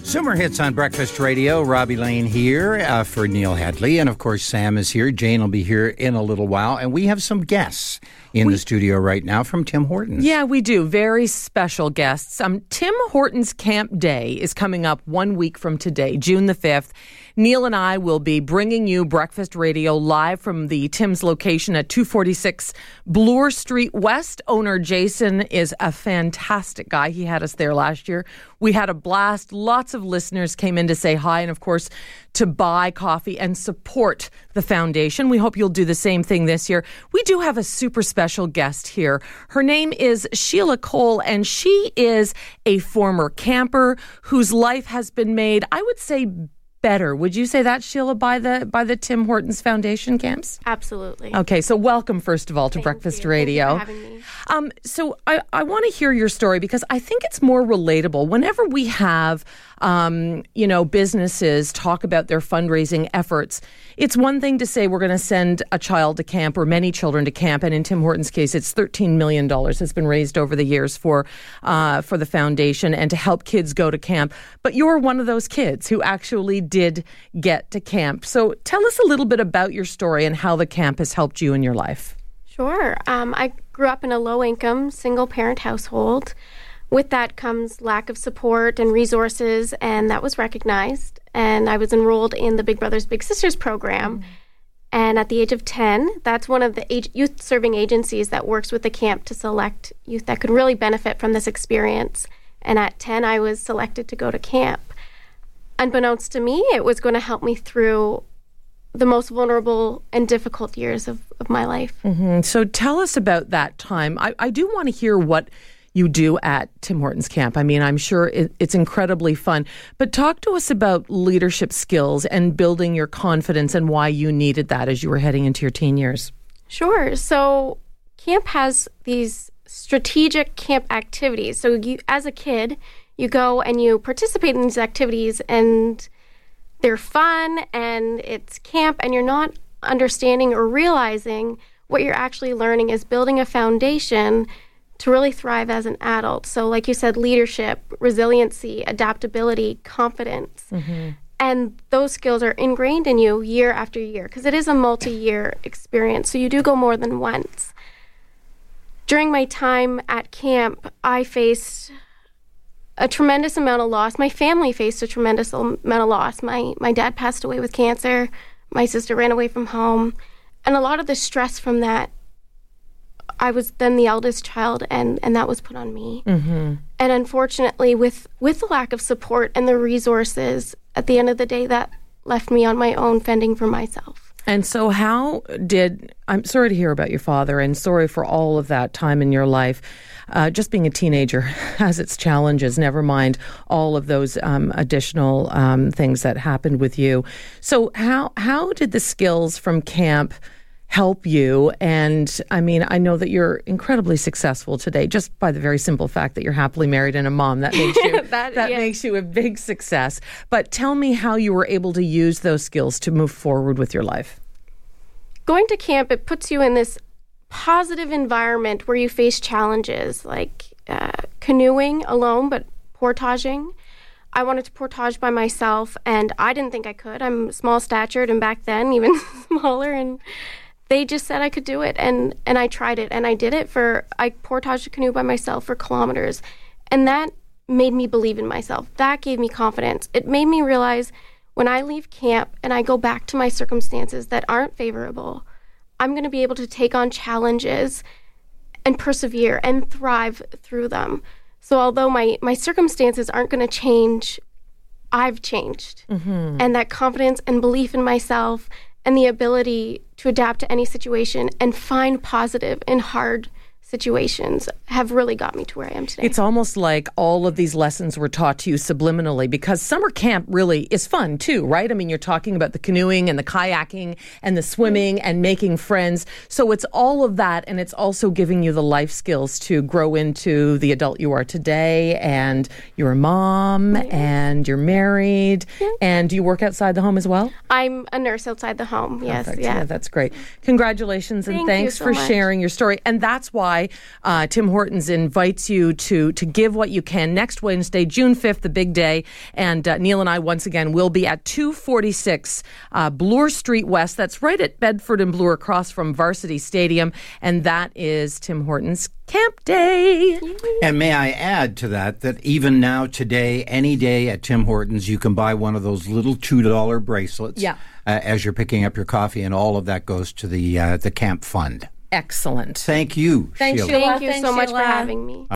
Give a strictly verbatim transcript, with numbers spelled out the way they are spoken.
Sumer Hits on Breakfast Radio. Robbie Lane here uh, for Neil Headley. And, of course, Sam is here. Jane will be here in a little while. And we have some guests in we, the studio right now from Tim Hortons. Yeah, we do. Very special guests. Um, Tim Hortons Camp Day is coming up one week from today, June the fifth. Neil and I will be bringing you Breakfast Radio live from the Tim's location at two forty-six Bloor Street West. Owner Jason is a fantastic guy. He had us there last year. We had a blast. Lots of listeners came in to say hi and, of course, to buy coffee and support the foundation. We hope you'll do the same thing this year. We do have a super special guest here. Her name is Sheila Cole, and she is a former camper whose life has been made, I would say, better. Would you say that, Sheila, by the by the Tim Hortons Foundation camps? Absolutely. Okay, so welcome, first of all, to Thank Breakfast you. Radio. Thank you for having me. Um, so I, I want to hear your story because I think it's more relatable. Whenever we have, um, you know, businesses talk about their fundraising efforts, it's one thing to say we're going to send a child to camp or many children to camp. And in Tim Hortons' case, it's thirteen million dollars has been raised over the years for uh, for the foundation and to help kids go to camp. But you're one of those kids who actually did get to camp. So tell us a little bit about your story and how the camp has helped you in your life. Sure. Um, I grew up in a low-income, single-parent household. With that comes lack of support and resources, and that was recognized. And I was enrolled in the Big Brothers Big Sisters program. Mm-hmm. And at the age of ten, that's one of the age- youth-serving agencies that works with the camp to select youth that could really benefit from this experience. And at ten, I was selected to go to camp. Unbeknownst to me, it was going to help me through the most vulnerable and difficult years of, of my life. Mm-hmm. So tell us about that time. I, I do want to hear what you do at Tim Hortons Camp. I mean, I'm sure it, it's incredibly fun. But talk to us about leadership skills and building your confidence and why you needed that as you were heading into your teen years. Sure. So camp has these strategic camp activities. So you, as a kid, you go and you participate in these activities and they're fun and it's camp and you're not understanding or realizing what you're actually learning is building a foundation to really thrive as an adult. So like you said, leadership, resiliency, adaptability, confidence. Mm-hmm. And those skills are ingrained in you year after year because it is a multi-year experience. So you do go more than once. During my time at camp, I faced a tremendous amount of loss. My family faced a tremendous amount of loss. My my dad passed away with cancer. My sister ran away from home. And a lot of the stress from that, I was then the eldest child, and, and that was put on me. Mm-hmm. And unfortunately, with, with the lack of support and the resources, at the end of the day, that left me on my own fending for myself. And so how did, I'm sorry to hear about your father and sorry for all of that time in your life. Uh, just being a teenager has its challenges, never mind all of those um, additional um, things that happened with you. So how how did the skills from camp help you? And I mean, I know that you're incredibly successful today just by the very simple fact that you're happily married and a mom. That makes you that, that yeah. makes you a big success. But tell me how you were able to use those skills to move forward with your life. Going to camp, it puts you in this positive environment where you face challenges like uh, canoeing alone, but portaging. I wanted to portage by myself, and I didn't think I could. I'm small-statured, and back then even smaller, and they just said I could do it, and, and I tried it, and I did it for, I portaged a canoe by myself for kilometers, and that made me believe in myself. That gave me confidence. It made me realize when I leave camp and I go back to my circumstances that aren't favorable, I'm going to be able to take on challenges and persevere and thrive through them. So although my, my circumstances aren't going to change, I've changed. Mm-hmm. And that confidence and belief in myself and the ability to adapt to any situation and find positive in hard situations have really got me to where I am today. It's almost like all of these lessons were taught to you subliminally because summer camp really is fun too, right? I mean, you're talking about the canoeing and the kayaking and the swimming and making friends. So it's all of that, and it's also giving you the life skills to grow into the adult you are today, and you're a mom, yeah. and you're married, yeah. and do you work outside the home as well? I'm a nurse outside the home, yes. Perfect. Yeah. yeah, that's great. Congratulations, and Thank thanks so for much. sharing your story. And that's why Day. Uh, Tim Hortons invites you to to give what you can. Next Wednesday, June fifth, the big day. And uh, Neil and I, once again, will be at two forty-six uh, Bloor Street West. That's right at Bedford and Bloor, across from Varsity Stadium. And that is Tim Hortons Camp Day. And may I add to that, that even now, today, any day at Tim Hortons, you can buy one of those little two dollar bracelets yeah. uh, as you're picking up your coffee, and all of that goes to the uh, the camp fund. Excellent. Thank you, Thanks, Sheila. Sheila. Thank you Thanks, so much Sheila. for having me.